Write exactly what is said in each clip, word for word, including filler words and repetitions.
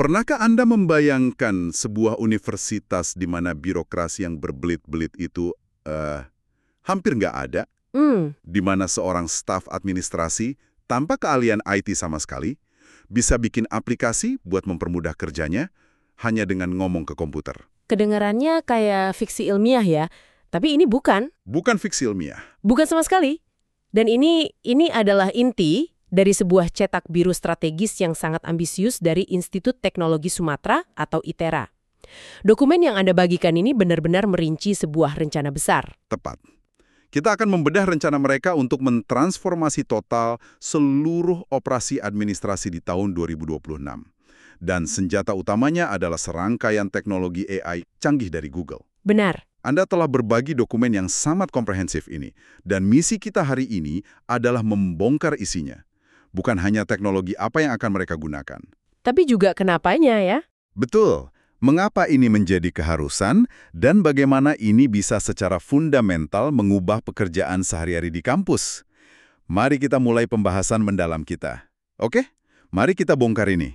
Pernahkah Anda membayangkan sebuah universitas di mana birokrasi yang berbelit-belit itu eh, hampir nggak ada? Hmm, Di mana seorang staf administrasi tanpa keahlian I T sama sekali bisa bikin aplikasi buat mempermudah kerjanya hanya dengan ngomong ke komputer. kedengarannya kayak fiksi ilmiah ya, tapi ini bukan. Bukan fiksi ilmiah. Bukan sama sekali. Dan ini ini adalah inti dari sebuah cetak biru strategis yang sangat ambisius dari Institut Teknologi Sumatera atau ITERA. Dokumen yang Anda bagikan ini benar-benar merinci sebuah rencana besar. Tepat. Kita akan membedah rencana mereka untuk mentransformasi total seluruh operasi administrasi di tahun dua ribu dua puluh enam. Dan senjata utamanya adalah serangkaian teknologi A I canggih dari Google. Benar. Anda telah berbagi dokumen yang sangat komprehensif ini, dan misi kita hari ini adalah membongkar isinya. Bukan hanya teknologi apa yang akan mereka gunakan. Tapi juga kenapanya ya? Betul. Mengapa ini menjadi keharusan, dan bagaimana ini bisa secara fundamental mengubah pekerjaan sehari-hari di kampus? Mari kita mulai pembahasan mendalam kita. Oke? Mari kita bongkar ini.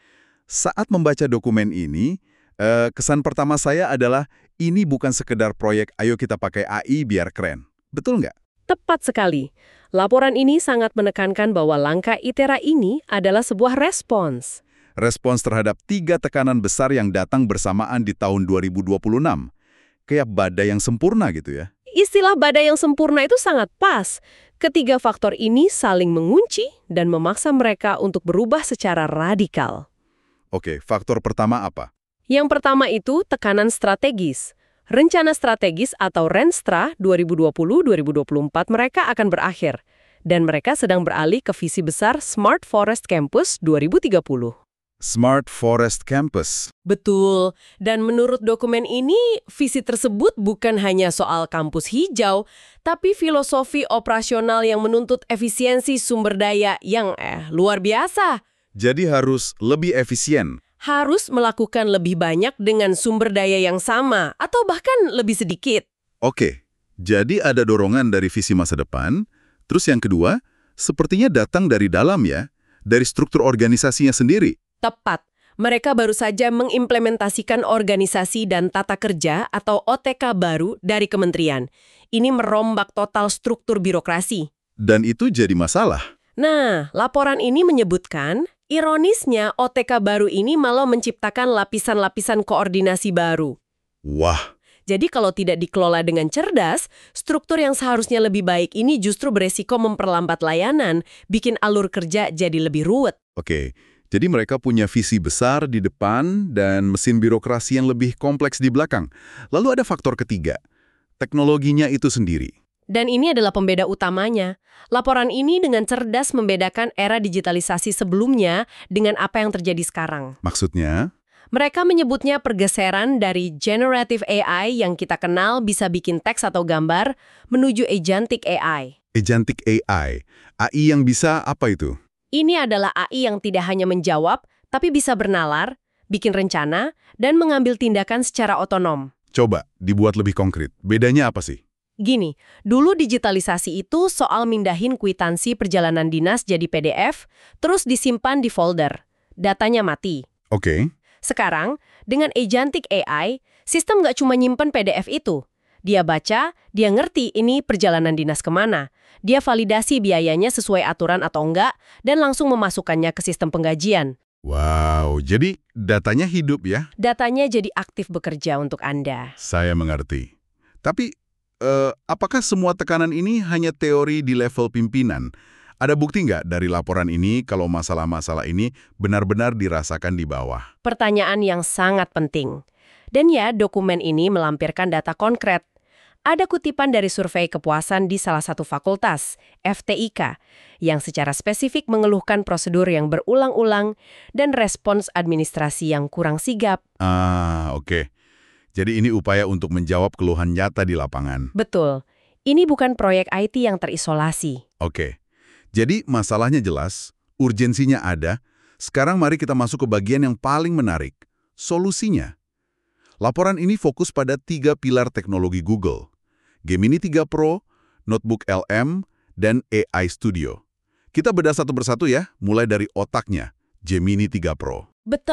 Saat membaca dokumen ini, eh, kesan pertama saya adalah ini bukan sekedar proyek ayo kita pakai A I biar keren. Betul nggak? Tepat sekali. Laporan ini sangat menekankan bahwa langkah ITERA ini adalah sebuah respons. Respons terhadap tiga tekanan besar yang datang bersamaan di tahun dua ribu dua puluh enam. Kayak badai yang sempurna gitu ya. Istilah badai yang sempurna itu sangat pas. Ketiga faktor ini saling mengunci dan memaksa mereka untuk berubah secara radikal. Oke, faktor pertama apa? Yang pertama itu tekanan strategis. Rencana strategis atau Renstra dua ribu dua puluh sampai dua ribu dua puluh empat mereka akan berakhir. Dan mereka sedang beralih ke visi besar Smart Forest Campus dua ribu tiga puluh. Smart Forest Campus. Betul. Dan menurut dokumen ini, visi tersebut bukan hanya soal kampus hijau, tapi filosofi operasional yang menuntut efisiensi sumber daya yang eh luar biasa. Jadi harus lebih efisien. Harus melakukan lebih banyak dengan sumber daya yang sama, atau bahkan lebih sedikit. Oke, jadi ada dorongan dari visi masa depan. Terus yang kedua, sepertinya datang dari dalam ya, dari struktur organisasinya sendiri. Tepat. Mereka baru saja mengimplementasikan organisasi dan tata kerja atau O T K baru dari kementerian. Ini merombak total struktur birokrasi. Dan itu jadi masalah. Nah, laporan ini menyebutkan, ironisnya O T K baru ini malah menciptakan lapisan-lapisan koordinasi baru. Wah, Jadi kalau tidak dikelola dengan cerdas, struktur yang seharusnya lebih baik ini justru beresiko memperlambat layanan, bikin alur kerja jadi lebih ruwet. oke. Jadi mereka punya visi besar di depan dan mesin birokrasi yang lebih kompleks di belakang. Lalu ada faktor ketiga, teknologinya itu sendiri. Dan ini adalah pembeda utamanya. Laporan ini dengan cerdas membedakan era digitalisasi sebelumnya dengan apa yang terjadi sekarang. Maksudnya? Mereka menyebutnya pergeseran dari generative A I yang kita kenal bisa bikin teks atau gambar menuju agentic A I. Agentic A I. A I yang bisa apa itu? Ini adalah A I yang tidak hanya menjawab, tapi bisa bernalar, bikin rencana, dan mengambil tindakan secara otonom. Coba dibuat lebih konkret. Bedanya apa sih? Gini, dulu digitalisasi itu soal mindahin kwitansi perjalanan dinas jadi P D F, terus disimpan di folder. Datanya mati. Oke. Sekarang, dengan agentic A I, sistem nggak cuma nyimpen P D F itu. Dia baca, dia ngerti ini perjalanan dinas kemana. Dia validasi biayanya sesuai aturan atau enggak, dan langsung memasukkannya ke sistem penggajian. Wow, jadi datanya hidup ya? Datanya jadi aktif bekerja untuk Anda. Saya mengerti. Tapi, eh, apakah semua tekanan ini hanya teori di level pimpinan? Ada bukti nggak dari laporan ini kalau masalah-masalah ini benar-benar dirasakan di bawah? Pertanyaan yang sangat penting. Dan ya, dokumen ini melampirkan data konkret. Ada kutipan dari survei kepuasan di salah satu fakultas, F T I K, yang secara spesifik mengeluhkan prosedur yang berulang-ulang dan respons administrasi yang kurang sigap. Ah, oke. Jadi ini upaya untuk menjawab keluhan nyata di lapangan. Betul. Ini bukan proyek I T yang terisolasi. Oke. Jadi masalahnya jelas, urgensinya ada. Sekarang mari kita masuk ke bagian yang paling menarik, solusinya. Laporan ini fokus pada tiga pilar teknologi Google, Gemini tiga Pro, Notebook L M, dan A I Studio. Kita bedah satu persatu ya, mulai dari otaknya, Gemini tiga Pro. Betul.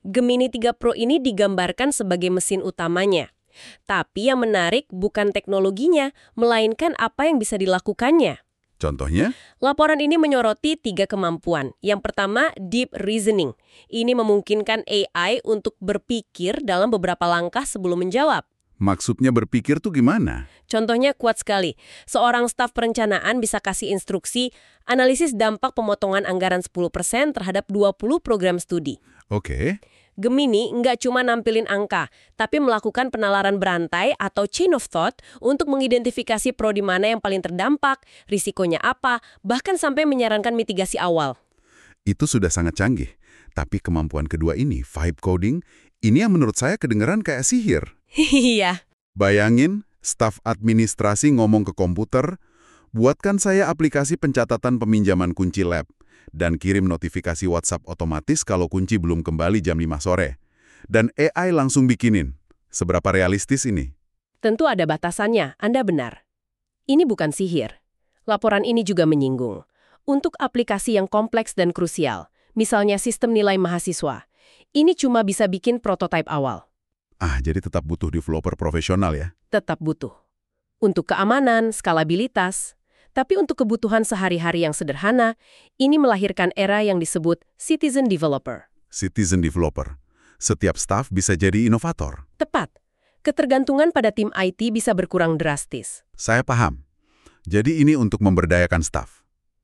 Gemini tiga Pro ini digambarkan sebagai mesin utamanya. Tapi yang menarik bukan teknologinya, melainkan apa yang bisa dilakukannya. Contohnya? Laporan ini menyoroti tiga kemampuan. Yang pertama, deep reasoning. Ini memungkinkan A I untuk berpikir dalam beberapa langkah sebelum menjawab. Maksudnya berpikir tuh gimana? Contohnya kuat sekali. Seorang staf perencanaan bisa kasih instruksi analisis dampak pemotongan anggaran sepuluh persen terhadap dua puluh program studi. Oke. Gemini nggak cuma nampilin angka, tapi melakukan penalaran berantai atau chain of thought untuk mengidentifikasi pro di mana yang paling terdampak, risikonya apa, bahkan sampai menyarankan mitigasi awal. Itu sudah sangat canggih. Tapi kemampuan kedua ini, vibe coding, ini yang menurut saya kedengeran kayak sihir. Iya. Bayangin, staf administrasi ngomong ke komputer, buatkan saya aplikasi pencatatan peminjaman kunci lab, dan kirim notifikasi WhatsApp otomatis kalau kunci belum kembali jam lima sore. Dan A I langsung bikinin. Seberapa realistis ini? Tentu ada batasannya, Anda benar. Ini bukan sihir. Laporan ini juga menyinggung. Untuk aplikasi yang kompleks dan krusial, misalnya sistem nilai mahasiswa, ini cuma bisa bikin prototipe awal. Ah, jadi tetap butuh developer profesional ya? Tetap butuh. Untuk keamanan, skalabilitas. Tapi untuk kebutuhan sehari-hari yang sederhana, ini melahirkan era yang disebut citizen developer. Citizen developer. Setiap staf bisa jadi inovator. Tepat. Ketergantungan pada tim I T bisa berkurang drastis. Saya paham. Jadi ini untuk memberdayakan staf.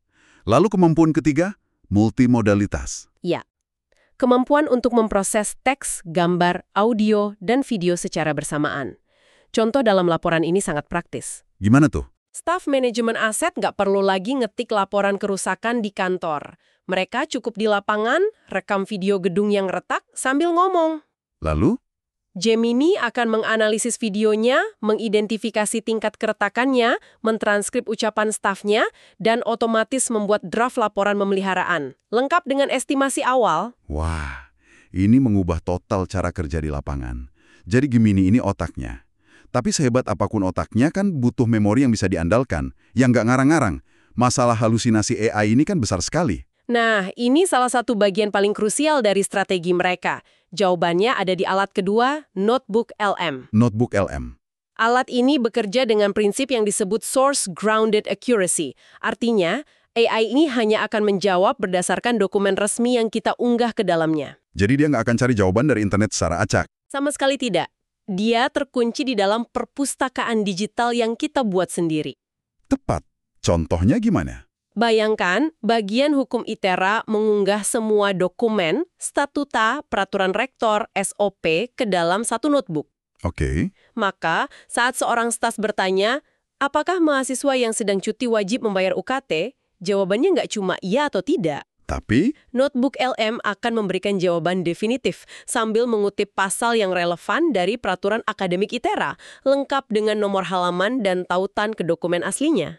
Lalu kemampuan ketiga, multimodalitas. Ya. Kemampuan untuk memproses teks, gambar, audio, dan video secara bersamaan. Contoh dalam laporan ini sangat praktis. Gimana tuh? Staf manajemen aset nggak perlu lagi ngetik laporan kerusakan di kantor. Mereka cukup di lapangan, rekam video gedung yang retak sambil ngomong. Lalu? Gemini akan menganalisis videonya, mengidentifikasi tingkat keretakannya, mentranskrip ucapan stafnya, dan otomatis membuat draft laporan pemeliharaan. Lengkap dengan estimasi awal. Wah, ini mengubah total cara kerja di lapangan. Jadi Gemini ini otaknya. Tapi sehebat apapun otaknya kan butuh memori yang bisa diandalkan, yang nggak ngarang-ngarang. Masalah halusinasi A I ini kan besar sekali. Nah, ini salah satu bagian paling krusial dari strategi mereka. Jawabannya ada di alat kedua, Notebook L M. Notebook L M. Alat ini bekerja dengan prinsip yang disebut Source Grounded Accuracy. Artinya, A I ini hanya akan menjawab berdasarkan dokumen resmi yang kita unggah ke dalamnya. Jadi dia nggak akan cari jawaban dari internet secara acak? Sama sekali tidak. Dia terkunci di dalam perpustakaan digital yang kita buat sendiri. Tepat. Contohnya gimana? Bayangkan, bagian hukum ITERA mengunggah semua dokumen, statuta, peraturan rektor, S O P ke dalam satu notebook. Oke. Maka, saat seorang staf bertanya, apakah mahasiswa yang sedang cuti wajib membayar U K T? Jawabannya nggak cuma iya atau tidak. Tapi, Notebook L M akan memberikan jawaban definitif sambil mengutip pasal yang relevan dari peraturan akademik ITERA, lengkap dengan nomor halaman dan tautan ke dokumen aslinya.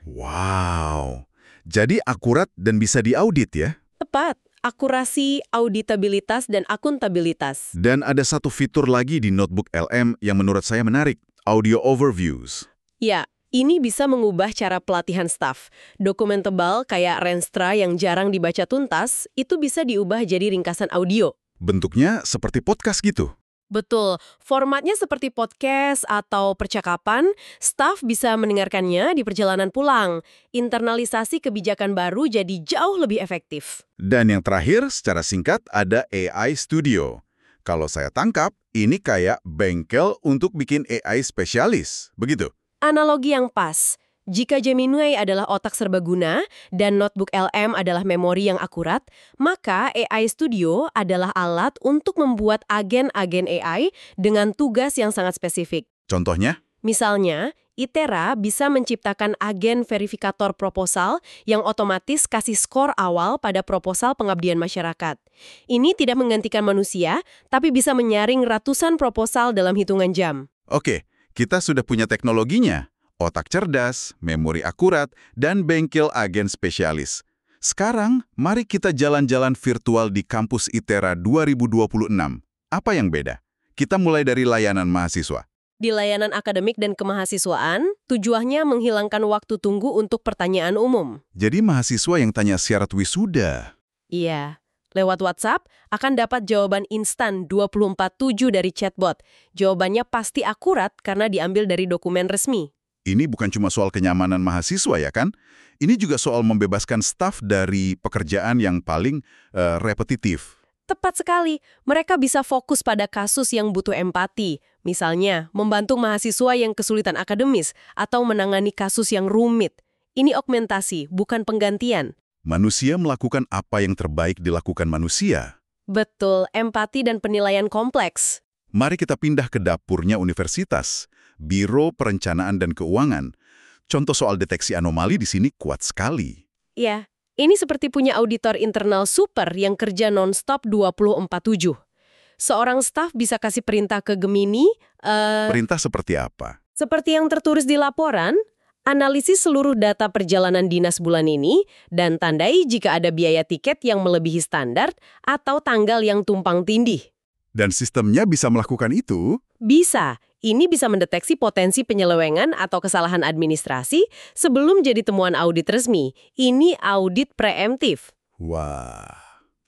wow. Jadi akurat dan bisa diaudit ya? Tepat. Akurasi, auditabilitas, dan akuntabilitas. Dan ada satu fitur lagi di Notebook L M yang menurut saya menarik, audio overviews. Ya, ini bisa mengubah cara pelatihan staf. Dokumen tebal kayak Renstra yang jarang dibaca tuntas, itu bisa diubah jadi ringkasan audio. Bentuknya seperti podcast gitu. Betul, formatnya seperti podcast atau percakapan, staf bisa mendengarkannya di perjalanan pulang. Internalisasi kebijakan baru jadi jauh lebih efektif. Dan yang terakhir, secara singkat, ada A I Studio. Kalau saya tangkap, ini kayak bengkel untuk bikin A I spesialis, begitu? Analogi yang pas. Jika Gemini adalah otak serbaguna dan Notebook L M adalah memori yang akurat, maka A I Studio adalah alat untuk membuat agen-agen A I dengan tugas yang sangat spesifik. Contohnya? Misalnya, ITERA bisa menciptakan agen verifikator proposal yang otomatis kasih skor awal pada proposal pengabdian masyarakat. Ini tidak menggantikan manusia, tapi bisa menyaring ratusan proposal dalam hitungan jam. Oke, kita sudah punya teknologinya. Otak cerdas, memori akurat, dan bengkel agen spesialis. Sekarang, mari kita jalan-jalan virtual di kampus ITERA dua ribu dua puluh enam. Apa yang beda? Kita mulai dari layanan mahasiswa. Di layanan akademik dan kemahasiswaan, tujuannya menghilangkan waktu tunggu untuk pertanyaan umum. Jadi mahasiswa yang tanya syarat wisuda. Iya, Lewat WhatsApp, akan dapat jawaban instan dua puluh empat tujuh dari chatbot. Jawabannya pasti akurat karena diambil dari dokumen resmi. Ini bukan cuma soal kenyamanan mahasiswa ya kan? Ini juga soal membebaskan staf dari pekerjaan yang paling eh, repetitif. Tepat sekali, mereka bisa fokus pada kasus yang butuh empati. Misalnya, membantu mahasiswa yang kesulitan akademis atau menangani kasus yang rumit. Ini augmentasi, bukan penggantian. Manusia melakukan apa yang terbaik dilakukan manusia. Betul, empati dan penilaian kompleks. Mari kita pindah ke dapurnya universitas, Biro Perencanaan dan Keuangan. Contoh soal deteksi anomali di sini kuat sekali. Ya, ini seperti punya auditor internal super yang kerja non-stop dua puluh empat tujuh. Seorang staf bisa kasih perintah ke Gemini, uh, Perintah seperti apa? seperti yang tertulis di laporan, analisis seluruh data perjalanan dinas bulan ini, dan tandai jika ada biaya tiket yang melebihi standar atau tanggal yang tumpang tindih. Dan sistemnya bisa melakukan itu? Bisa. Ini bisa mendeteksi potensi penyelewengan atau kesalahan administrasi sebelum jadi temuan audit resmi. Ini audit preemptif. Wah.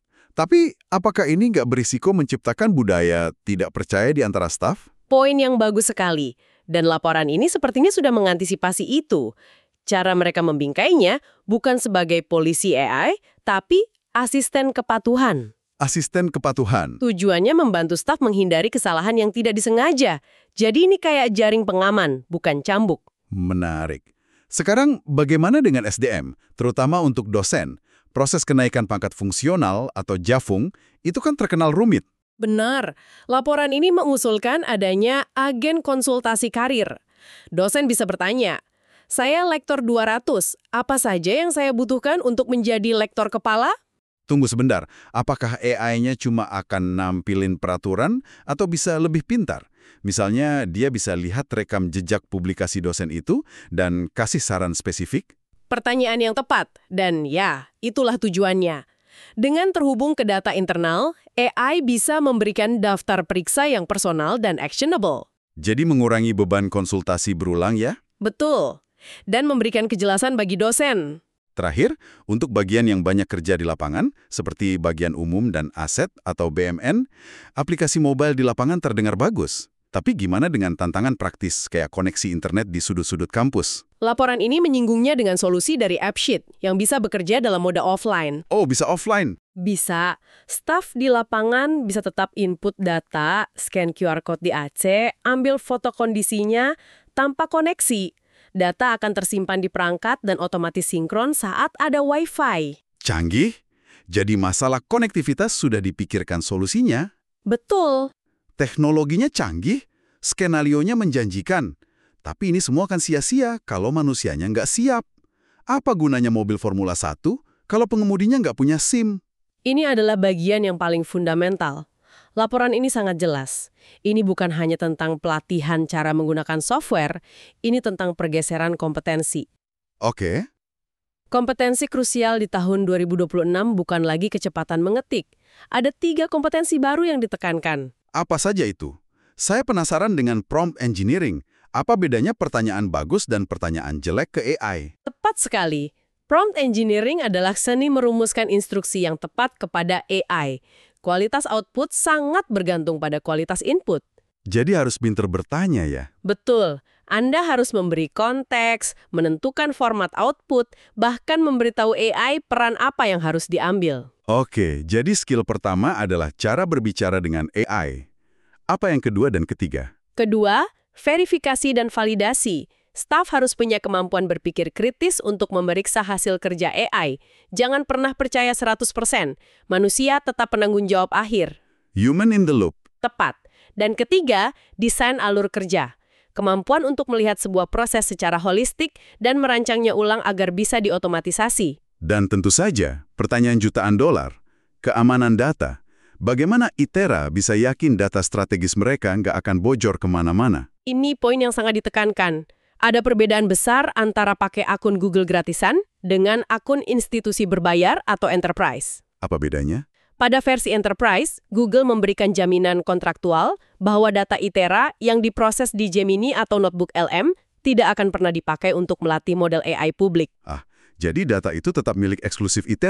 Tapi apakah ini nggak berisiko menciptakan budaya tidak percaya di antara staf? Poin yang bagus sekali. Dan laporan ini sepertinya sudah mengantisipasi itu. Cara mereka membingkainya bukan sebagai polisi A I, tapi asisten kepatuhan. Asisten kepatuhan. Tujuannya membantu staf menghindari kesalahan yang tidak disengaja. Jadi ini kayak jaring pengaman, bukan cambuk. Menarik. Sekarang bagaimana dengan S D M, terutama untuk dosen? Proses kenaikan pangkat fungsional atau jafung itu kan terkenal rumit. Benar. Laporan ini mengusulkan adanya agen konsultasi karir. Dosen bisa bertanya, saya lektor dua ratus, apa saja yang saya butuhkan untuk menjadi lektor kepala? Tunggu sebentar, apakah A I-nya cuma akan nampilin peraturan atau bisa lebih pintar? Misalnya, dia bisa lihat rekam jejak publikasi dosen itu dan kasih saran spesifik? Pertanyaan yang tepat, dan ya, itulah tujuannya. Dengan terhubung ke data internal, A I bisa memberikan daftar periksa yang personal dan actionable. Jadi mengurangi beban konsultasi berulang ya? Betul. Dan memberikan kejelasan bagi dosen. Terakhir, untuk bagian yang banyak kerja di lapangan, seperti bagian umum dan aset atau B M N, aplikasi mobile di lapangan terdengar bagus. Tapi gimana dengan tantangan praktis kayak koneksi internet di sudut-sudut kampus? Laporan ini menyinggungnya dengan solusi dari AppSheet yang bisa bekerja dalam mode offline. Oh, bisa offline? Bisa. Staf di lapangan bisa tetap input data, scan Q R code di A C, ambil foto kondisinya tanpa koneksi. Data akan tersimpan di perangkat dan otomatis sinkron saat ada Wi-Fi. Canggih. Jadi masalah konektivitas sudah dipikirkan solusinya. Betul. Teknologinya canggih, skenarionya menjanjikan. Tapi ini semua akan sia-sia kalau manusianya nggak siap. Apa gunanya mobil Formula satu kalau pengemudinya nggak punya SIM? Ini adalah bagian yang paling fundamental. Laporan ini sangat jelas. Ini bukan hanya tentang pelatihan cara menggunakan software, ini tentang pergeseran kompetensi. Oke. Kompetensi krusial di tahun dua ribu dua puluh enam bukan lagi kecepatan mengetik. Ada tiga kompetensi baru yang ditekankan. Apa saja itu? Saya penasaran dengan prompt engineering. Apa bedanya pertanyaan bagus dan pertanyaan jelek ke A I? Tepat sekali. Prompt engineering adalah seni merumuskan instruksi yang tepat kepada A I. Kualitas output sangat bergantung pada kualitas input. Jadi harus pinter bertanya ya? Betul. Anda harus memberi konteks, menentukan format output, bahkan memberitahu A I peran apa yang harus diambil. Oke, jadi skill pertama adalah cara berbicara dengan A I. Apa yang kedua dan ketiga? Kedua, verifikasi dan validasi. Staf harus punya kemampuan berpikir kritis untuk memeriksa hasil kerja A I. Jangan pernah percaya seratus persen. Manusia tetap penanggung jawab akhir. Human in the loop. Tepat. Dan ketiga, desain alur kerja. Kemampuan untuk melihat sebuah proses secara holistik dan merancangnya ulang agar bisa diotomatisasi. Dan tentu saja, pertanyaan jutaan dolar, keamanan data. Bagaimana Itera bisa yakin data strategis mereka nggak akan bocor kemana-mana? Ini poin yang sangat ditekankan. Ada perbedaan besar antara pakai akun Google gratisan dengan akun institusi berbayar atau enterprise. Apa bedanya? Pada versi enterprise, Google memberikan jaminan kontraktual bahwa data Itera yang diproses di Gemini atau notebook L M tidak akan pernah dipakai untuk melatih model A I publik. Ah, jadi data itu tetap milik eksklusif Itera?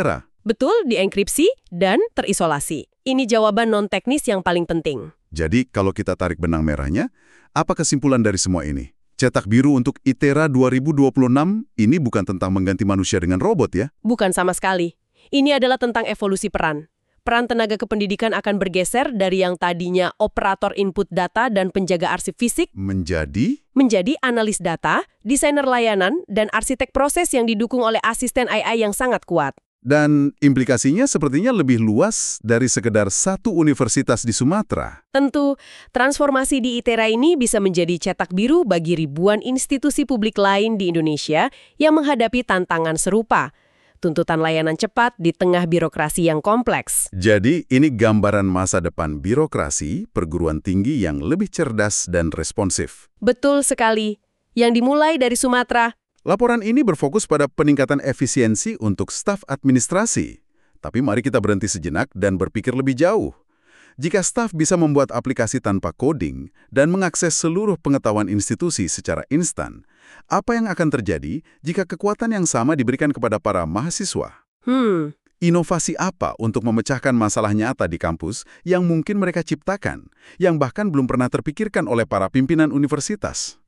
Betul, dienkripsi dan terisolasi. Ini jawaban non-teknis yang paling penting. Jadi, kalau kita tarik benang merahnya, apa kesimpulan dari semua ini? Cetak biru untuk ITERA dua ribu dua puluh enam ini bukan tentang mengganti manusia dengan robot ya? Bukan sama sekali. Ini adalah tentang evolusi peran. Peran tenaga kependidikan akan bergeser dari yang tadinya operator input data dan penjaga arsip fisik Menjadi? menjadi analis data, desainer layanan, dan arsitek proses yang didukung oleh asisten A I yang sangat kuat. Dan implikasinya sepertinya lebih luas dari sekedar satu universitas di Sumatera. Tentu, transformasi di ITERA ini bisa menjadi cetak biru bagi ribuan institusi publik lain di Indonesia yang menghadapi tantangan serupa. Tuntutan layanan cepat di tengah birokrasi yang kompleks. Jadi, ini gambaran masa depan birokrasi perguruan tinggi yang lebih cerdas dan responsif. Betul sekali. Yang dimulai dari Sumatera. Laporan ini berfokus pada peningkatan efisiensi untuk staf administrasi. Tapi mari kita berhenti sejenak dan berpikir lebih jauh. Jika staf bisa membuat aplikasi tanpa coding dan mengakses seluruh pengetahuan institusi secara instan, apa yang akan terjadi jika kekuatan yang sama diberikan kepada para mahasiswa? Hmm, Inovasi apa untuk memecahkan masalah nyata di kampus yang mungkin mereka ciptakan, yang bahkan belum pernah terpikirkan oleh para pimpinan universitas?